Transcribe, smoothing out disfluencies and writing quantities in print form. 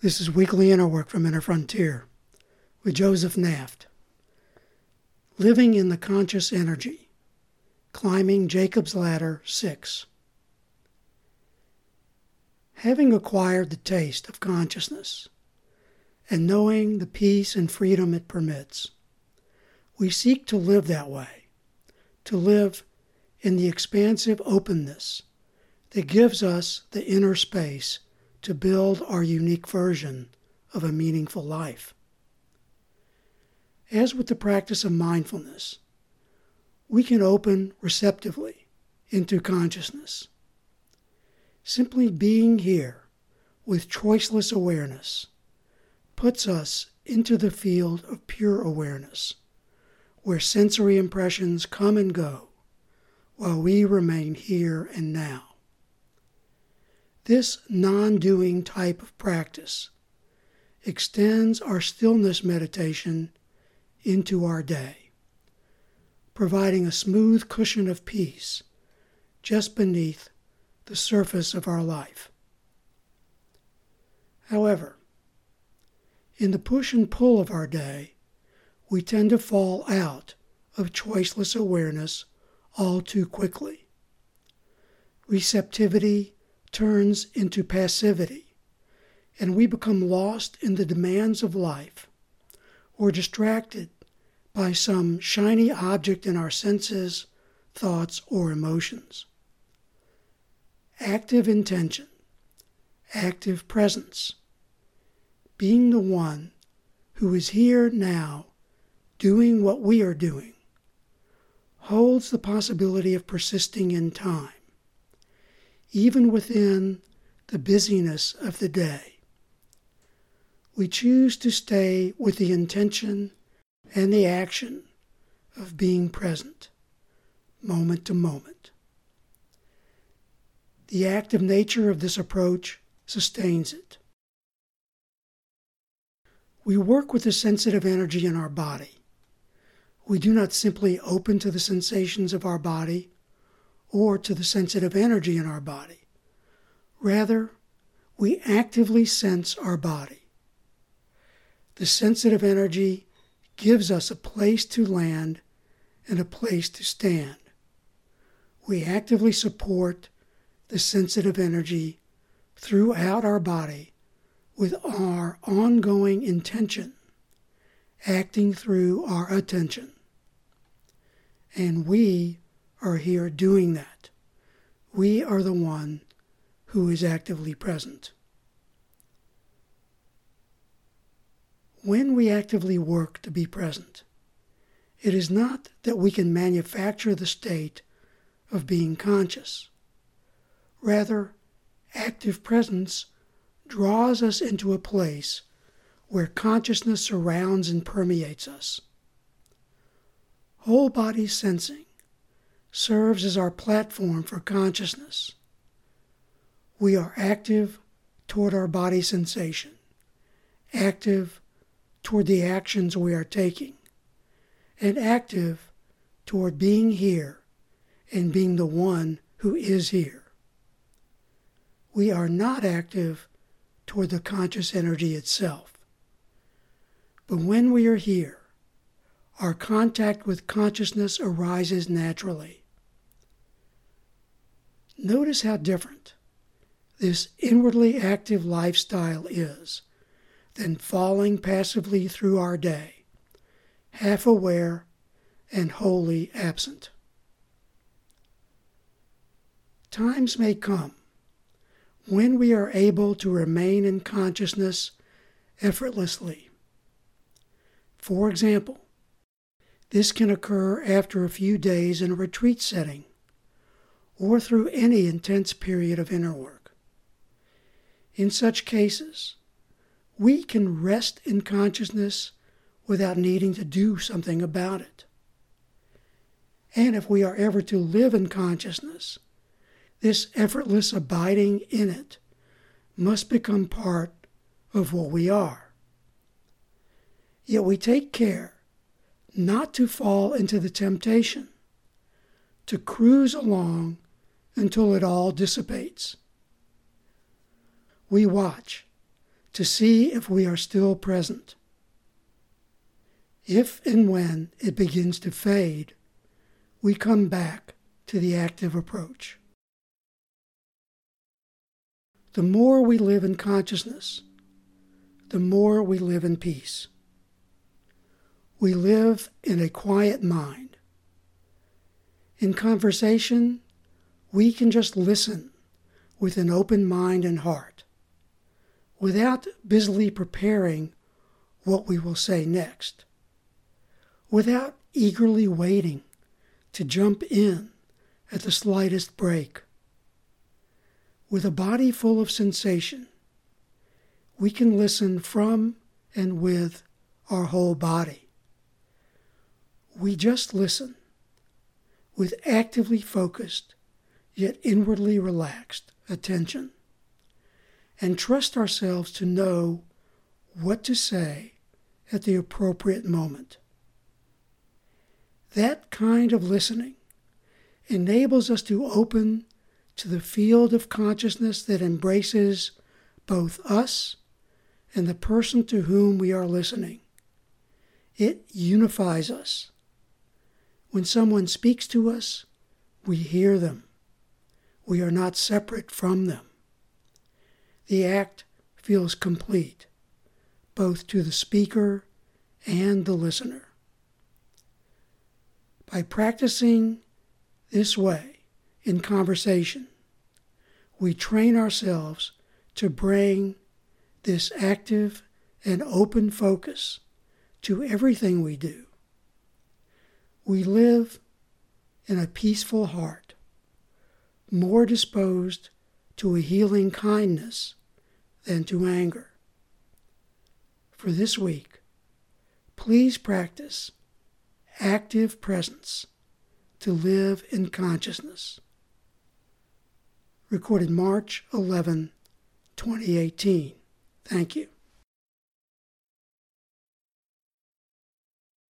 This is Weekly Inner Work from Inner Frontier with Joseph Naft. Living in the Conscious Energy. Climbing Jacob's Ladder 6. Having acquired the taste of consciousness and knowing the peace and freedom it permits, we seek to live that way, to live in the expansive openness that gives us the inner space to build our unique version of a meaningful life. As with the practice of mindfulness, we can open receptively into consciousness. Simply being here with choiceless awareness puts us into the field of pure awareness, where sensory impressions come and go while we remain here and now. This non-doing type of practice extends our stillness meditation into our day, providing a smooth cushion of peace just beneath the surface of our life. However, in the push and pull of our day, we tend to fall out of choiceless awareness all too quickly. Receptivity turns into passivity, and we become lost in the demands of life or distracted by some shiny object in our senses, thoughts, or emotions. Active intention, active presence, being the one who is here now doing what we are doing, holds the possibility of persisting in time, even within the busyness of the day. We choose to stay with the intention and the action of being present, moment to moment. The active nature of this approach sustains it. We work with the sensitive energy in our body. We do not simply open to the sensations of our body or to the sensitive energy in our body. Rather, we actively sense our body. The sensitive energy gives us a place to land and a place to stand. We actively support the sensitive energy throughout our body with our ongoing intention, acting through our attention. And we are here doing that. We are the one who is actively present. When we actively work to be present, it is not that we can manufacture the state of being conscious. Rather, active presence draws us into a place where consciousness surrounds and permeates us. Whole body sensing serves as our platform for consciousness. We are active toward our body sensation, active toward the actions we are taking, and active toward being here and being the one who is here. We are not active toward the conscious energy itself. But when we are here, our contact with consciousness arises naturally. Notice how different this inwardly active lifestyle is than falling passively through our day, half aware and wholly absent. Times may come when we are able to remain in consciousness effortlessly. For example, this can occur after a few days in a retreat setting or through any intense period of inner work. In such cases, we can rest in consciousness without needing to do something about it. And if we are ever to live in consciousness, this effortless abiding in it must become part of what we are. Yet we take care not to fall into the temptation to cruise along until it all dissipates. We watch to see if we are still present. If and when it begins to fade, we come back to the active approach. The more we live in consciousness, the more we live in peace. We live in a quiet mind. In conversation, we can just listen with an open mind and heart, without busily preparing what we will say next, without eagerly waiting to jump in at the slightest break. With a body full of sensation, we can listen from and with our whole body. We just listen with actively focused yet inwardly relaxed attention, and trust ourselves to know what to say at the appropriate moment. That kind of listening enables us to open to the field of consciousness that embraces both us and the person to whom we are listening. It unifies us. When someone speaks to us, we hear them. We are not separate from them. The act feels complete, both to the speaker and the listener. By practicing this way in conversation, we train ourselves to bring this active and open focus to everything we do. We live in a peaceful heart, more disposed to a healing kindness than to anger. For this week, please practice active presence to live in consciousness. Recorded March 11, 2018. Thank you.